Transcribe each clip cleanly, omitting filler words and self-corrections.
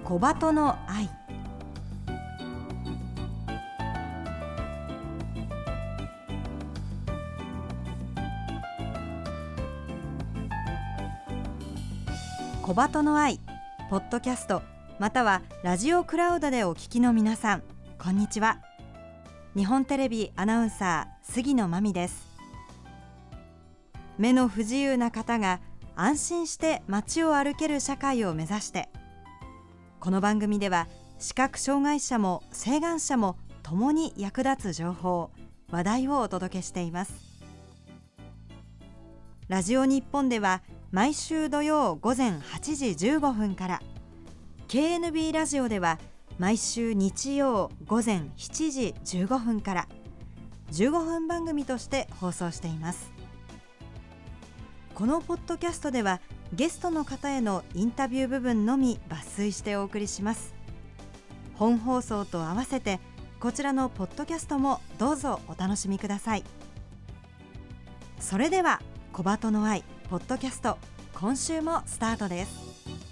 小鳩の愛。小鳩の愛ポッドキャストまたはラジオクラウドでお聞きの皆さん、こんにちは。日本テレビアナウンサー杉野真美です。目の不自由な方が安心して街を歩ける社会を目指して、この番組では視覚障害者も晴眼者も共に役立つ情報、話題をお届けしています。ラジオ日本では毎週土曜午前8時15分から、 KNB ラジオでは毎週日曜午前7時15分から15分番組として放送しています。このポッドキャストではゲストの方へのインタビュー部分のみ抜粋してお送りします。本放送と合わせてこちらのポッドキャストもどうぞお楽しみください。それでは小鳩の愛ポッドキャスト、今週もスタートです。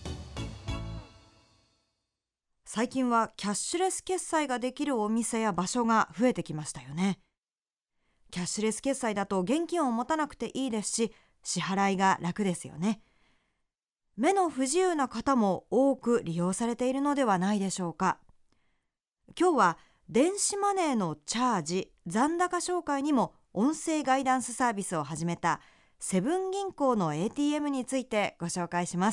最近はキャッシュレス決済ができるお店や場所が増えてきましたよね。キャッシュレス決済だと現金を持たなくていいですし、支払いが楽ですよね。目の不自由な方も多く利用されているのではないでしょうか。今日は電子マネーのチャージ、残高紹介にも音声ガイダンスサービスを始めたセブン銀行の ATM についてご紹介します。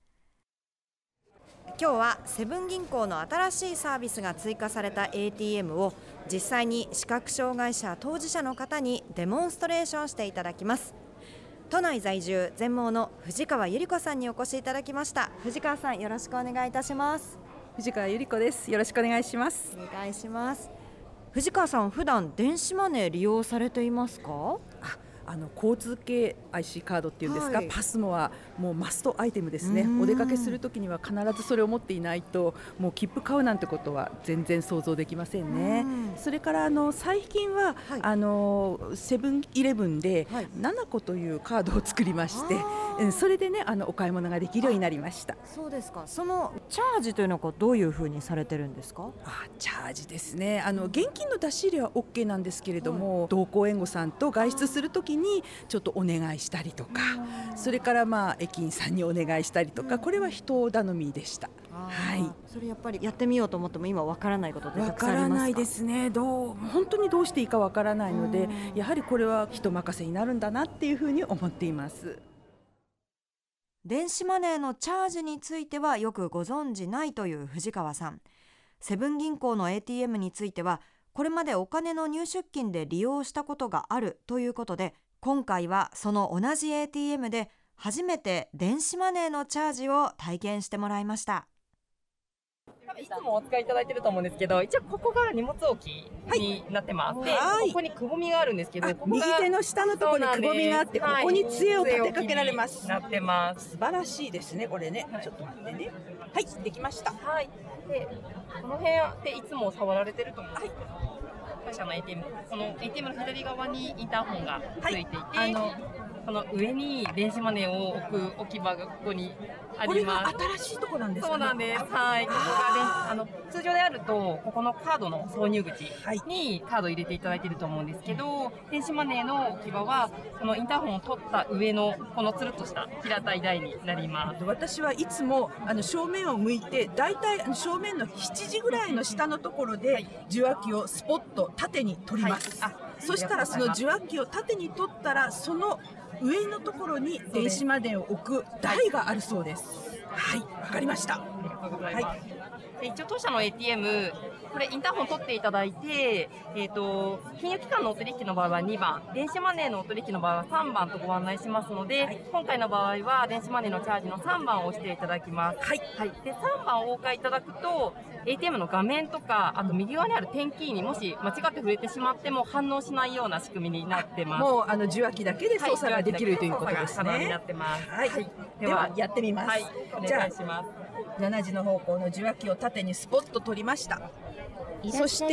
今日はセブン銀行の新しいサービスが追加された ATM を実際に視覚障害者当事者の方にデモンストレーションしていただきます。都内在住全盲の藤川ゆり子さんにお越しいただきました。藤川さん、よろしくお願いいたします。 藤川ゆり子です。よろしくお願いします。 お願いします。藤川さん、普段電子マネー利用されていますか？ 交通系 IC カードっていうんですか、パスモはもうマストアイテムですね。お出かけするときには必ずそれを持っていないと、もう切符買うなんてことは全然想像できませんね。それから最近は、セブンイレブンで7個というカードを作りまして、それでねお買い物ができるようになりました。 そうですか。そのチャージというのはどういうふうにされてるんですか？ チャージですね。現金の出し入れは OK なんですけれども、同行援護さんと外出するときにちょっとお願いしたりとか、それから駅員さんにお願いしたりとか、これは人頼みでした。 それやっぱりやってみようと思っても今わからないことってたくさんありますか？ わからないですね。本当にどうしていいかわからないので、やはりこれは人任せになるんだなっていうふうに思っています。 電子マネーのチャージについてはよくご存じないという藤川さん。セブン銀行の ATM についてはこれまでお金の入出金で利用したことがあるということで、今回はその同じ ATM で初めて電子マネーのチャージを体験してもらいました。 いつもお使いいただいてると思うんですけど、一応ここが荷物置きになってます。で、ここにくぼみがあるんですけど、 右手の下のところにくぼみがあって、ここに杖を立てかけられます。 なってます。 素晴らしいですね、これね。ちょっと待ってね。はい、できました。 で、この辺っていつも触られてると思うんですけど、会社の ATM、この ATM の左側にインターホンがついていて、この上に電子マネーを置く置き場がここにあります。 これが新しいところなんですか？ そうなんです。ここがね、通常であるとここのカードの挿入口にカードを入れていただいていると思うんですけど、電子マネーの置き場はこのインターホンを取った上のこのつるっとした平たい台になります。 私はいつも正面を向いて、だいたい正面の7時ぐらいの下のところで受話器をスポッと縦に取ります。そしたらその受話器を縦に取ったら、その上のところに電子マネーを置く台があるそうです。はい、わかりました。 ありがとうございます。一応当社の ATM、これインターホン取っていただいて、金融機関のお取引の場合は2番、電子マネーのお取引の場合は3番とご案内しますので、今回の場合は電子マネーのチャージの3番を押していただきます。で、3番をお買いいただくと ATM の画面とか、あと右側にある点キーにもし間違って触れてしまっても反応しないような仕組みになってます。 もう受話器だけで操作ができるということですね。 になってます。 ではやってみます。 お願いします。 7時の方向の受話器を縦にスポッと取りました。そして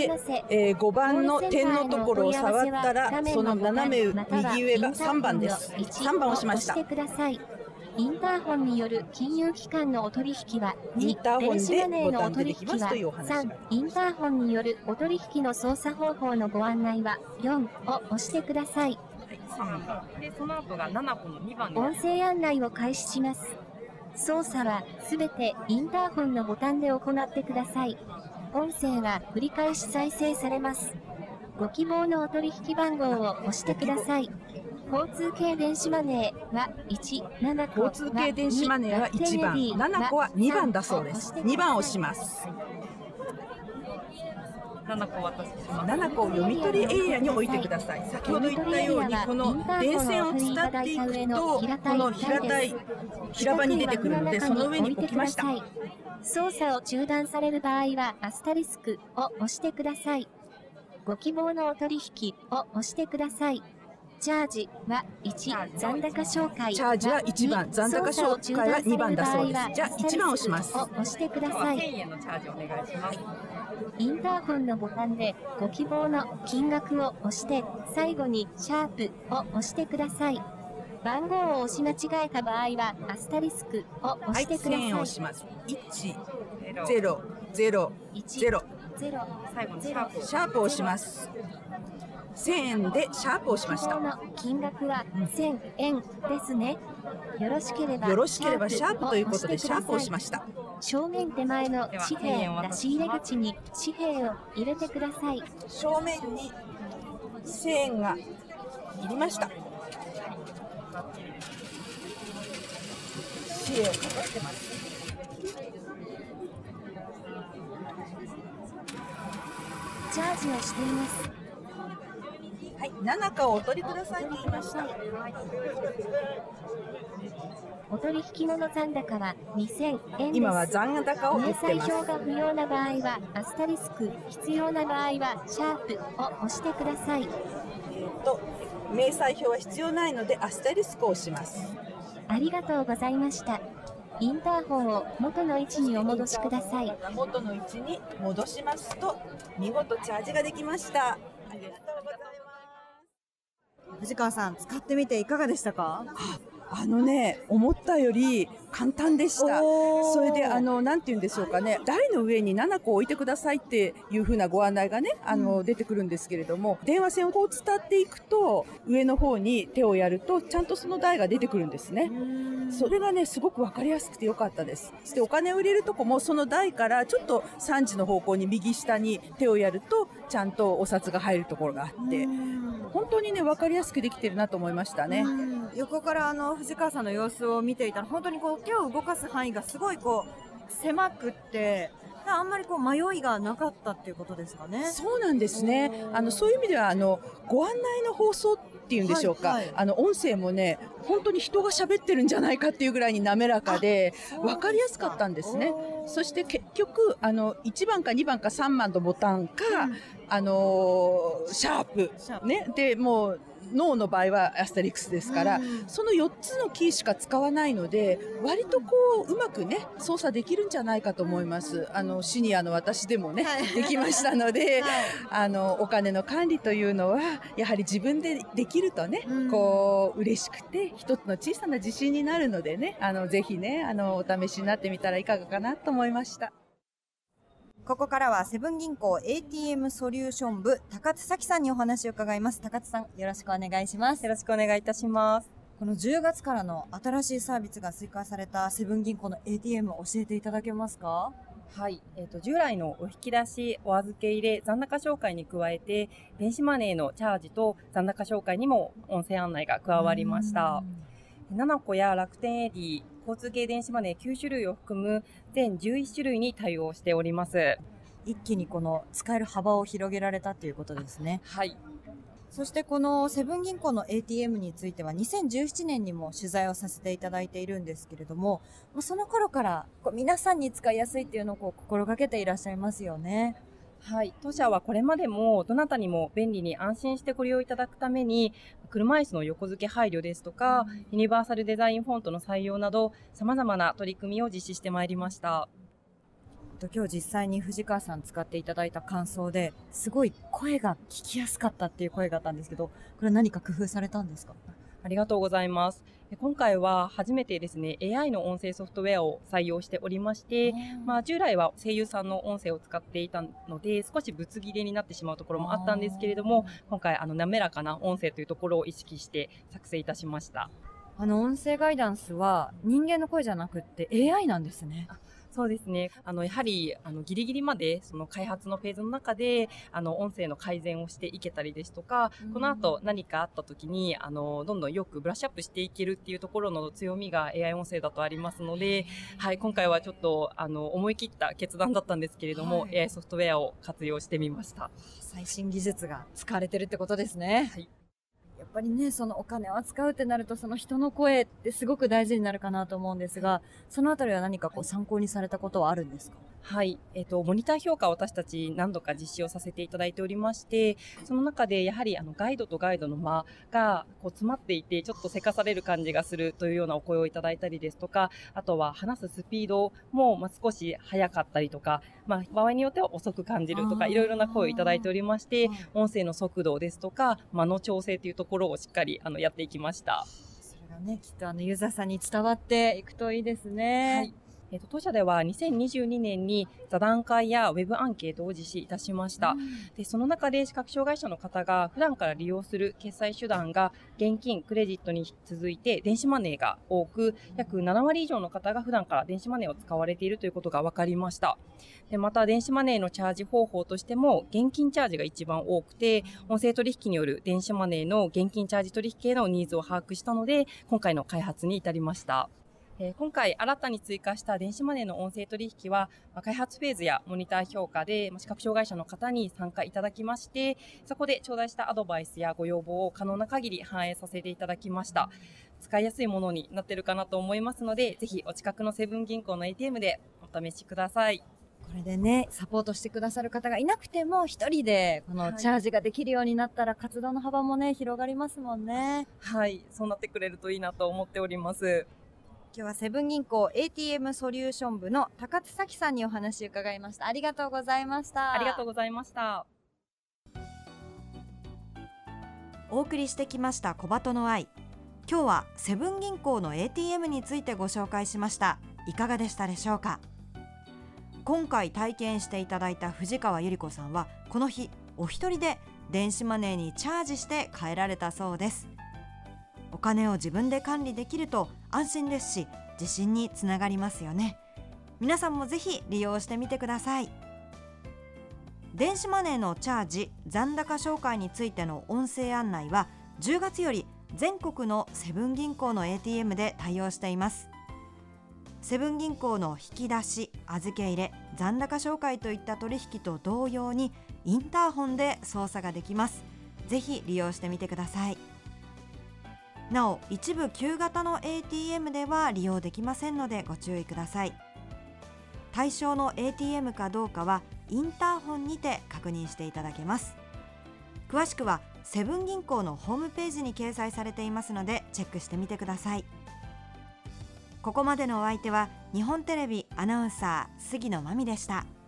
、5番の点のところを触ったら、その斜め右上が3番です。3番を押しました。 インターホンによる金融機関のお取引は2、電子マネーのお取引は3、インターホンによるお取引の操作方法のご案内は4を押してください。 で、その後が7個の2番音声案内を開始します。操作はすべてインターホンのボタンで行ってください。音声は繰り返し再生されます。ご希望のお取引番号を押してください。交通系電子マネーは1、7個交通系電子マネーは1番、7個は2番だそうです。2番を押します。 7個渡します。 7個を読み取りエリアに置いてください。先ほど言ったように、この電線を伝っていくと、この平場に出てくるので、その上に置きました。 操作を中断される場合は、アスタリスクを押してください。ご希望のお取引を押してください。チャージは1、残高紹介。 チャージは1番、残高紹介は2番だそうです。じゃあ1番を押します。 押してください。 1000円のチャージお願いします。 インターホンのボタンでご希望の金額を押して、最後にシャープを押してください。番号を押し間違えた場合は、アスタリスクを押してください。 1000円を押します。1、0、0、0。 最後にシャープを押します。1000円でシャープを押しました。 金額は1000円ですね。よろしければシャープということでシャープを押しました。 正面手前の紙幣出し入れ口に紙幣を入れてください。 正面に1000円が入りました。紙幣をかかってます。 チャージをしています。 はい、7個をお取りくださいと言いました。 お取引後の残高は2000円です。 今は残高を言ってます。 明細表が不要な場合はアスタリスク、必要な場合はシャープを押してください。 明細表は必要ないのでアスタリスクを押します。 ありがとうございました。インターホンを元の位置にお戻しください。 元の位置に戻しますと見事チャージができました。ありがとうございます。 藤川さん、使ってみていかがでしたか？ 思ったより簡単でした。それでなんて言うんでしょうかね、台の上に7個置いてくださいっていう風なご案内がね出てくるんですけれども、電話線をこう伝っていくと上の方に手をやるとちゃんとその台が出てくるんですね。それがねすごく分かりやすくてよかったです。そしてお金を入れるとこもその台からちょっと3時の方向に右下に手をやるとちゃんとお札が入るところがあって本当にね分かりやすくできてるなと思いましたね。 横から藤川さんの様子を見ていたら本当に手を動かす範囲がすごい狭くってあんまり迷いがなかったっていうことですかね。 そうなんですね。そういう意味ではご案内の放送っていうんでしょうか、音声もね本当に人が喋ってるんじゃないかっていうぐらいに滑らかで分かりやすかったんですね。そして結局1番か2番か3番のボタンか、シャープねでもう脳の場合はアスタリクスですから、その4つのキーしか使わないので割とうまくね操作できるんじゃないかと思います。シニアの私でもね、できましたので、お金の管理というのはやはり自分でできるとね、嬉しくて一つの小さな自信になるのでね、ぜひねお試しになってみたらいかがかなと思いました。 ここからはセブン銀行 ATM ソリューション部高津咲さんにお話を伺います。高津さん、よろしくお願いします。 よろしくお願いいたします。 この10月からの新しいサービスが追加されたセブン銀行の ATM 教えていただけますか？ はい、従来のお引き出し、お預け入れ、残高紹介に加えて電子マネーのチャージと残高紹介にも音声案内が加わりました。7個や楽天 AD、交通系電子マネー9種類を含む全11種類に対応しております。 一気に使える幅を広げられたということですね。 はい。 そしてこのセブン銀行の ATM については2017年にも取材をさせていただいているんですけれども、その頃から皆さんに使いやすいっていうのを心がけていらっしゃいますよね。 はい、当社はこれまでもどなたにも便利に安心してご利用いただくために車椅子の横付け配慮ですとか、ユニバーサルデザインフォントの採用など様々な取り組みを実施してまいりました。 今日実際に藤川さん使っていただいた感想ですごい声が聞きやすかったっていう声があったんですけど、これ何か工夫されたんですか？ ありがとうございます。 今回は初めてですね、AI の音声ソフトウェアを採用しておりまして、従来は声優さんの音声を使っていたので、少しぶつ切れになってしまうところもあったんですけれども、今回滑らかな音声というところを意識して作成いたしました。 音声ガイダンスは人間の声じゃなくって AI なんですね。 そうですね。やはり、ギリギリまで、その開発のフェーズの中で、音声の改善をしていけたりですとか、この後何かあった時に、どんどんよくブラッシュアップしていけるっていうところの強みが AI 音声だとありますので、はい、今回はちょっと、思い切った決断だったんですけれども、AI ソフトウェアを活用してみました。 最新技術が使われてるってことですね。 はい。 やっぱりね、そのお金を扱うってなると、その人の声ってすごく大事になるかなと思うんですが、そのあたりは何か参考にされたことはあるんですか？ はい。モニター評価を私たち何度か実施をさせていただいておりまして、その中でやはりガイドとガイドの間が詰まっていて、ちょっとせかされる感じがするというようなお声をいただいたりですとか、あとは話すスピードも少し速かったりとか、場合によっては遅く感じるとか、いろいろな声をいただいておりまして、音声の速度ですとか、間の調整というところをしっかりやっていきました。 それがね、きっとユーザーさんに伝わっていくといいですね。 はい。当社では2022年に座談会やウェブアンケートを実施いたしました。で、その中で視覚障害者の方が普段から利用する決済手段が現金、クレジットに続いて電子マネーが多く、約7割以上の方が普段から電子マネーを使われているということが分かりました。で、また電子マネーのチャージ方法としても現金チャージが一番多くて、音声取引による電子マネーの現金チャージ取引へのニーズを把握したので、今回の開発に至りました。今回新たに追加した電子マネーの音声取引は、開発フェーズやモニター評価で視覚障害者の方に参加いただきまして、そこで頂戴したアドバイスやご要望を可能な限り反映させていただきました。使いやすいものになっているかなと思いますので、ぜひお近くのセブン銀行の ATM でお試しください。 これでね、サポートしてくださる方がいなくても、一人でこのチャージができるようになったら、活動の幅もね、広がりますもんね。 はい、そうなってくれるといいなと思っております。 今日はセブン銀行 ATM ソリューション部の高津咲さんにお話を伺いました。ありがとうございました。 ありがとうございました。 お送りしてきました小鳩の愛。今日はセブン銀行の ATM についてご紹介しました。いかがでしたでしょうか？今回体験していただいた藤川ゆり子さんは、この日お一人で電子マネーにチャージして帰られたそうです。お金を自分で管理できると安心ですし、自信につながりますよね。皆さんもぜひ利用してみてください。電子マネーのチャージ、残高照会についての音声案内は10月より全国のセブン銀行の ATM で対応しています。セブン銀行の引き出し、預け入れ、残高照会といった取引と同様にインターホンで操作ができます。ぜひ利用してみてください。なお、一部旧型の ATM では利用できませんのでご注意ください。対象の ATM かどうかはインターホンにて確認していただけます。詳しくはセブン銀行のホームページに掲載されていますのでチェックしてみてください。ここまでのお相手は日本テレビアナウンサー杉野真美でした。